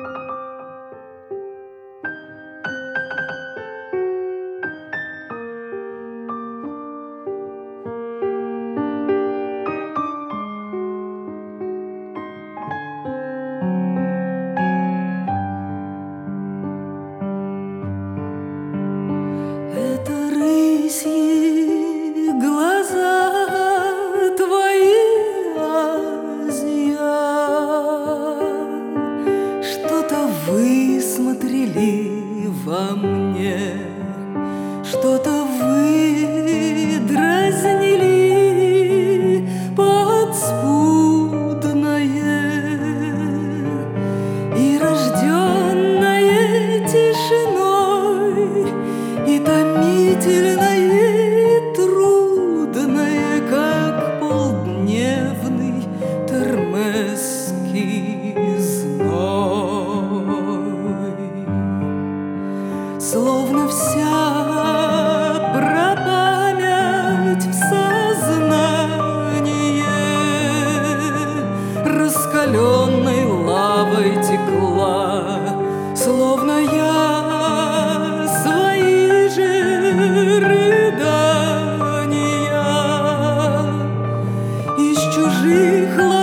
Высмотрели во мне, что-то вы дразнили подспудное и рожденное тишиной, и томительное, и трудное, как полдневный термесский зной. Словно вся пропамять в сознание раскаленной лавой текла, словно я свои же рыдания из чужих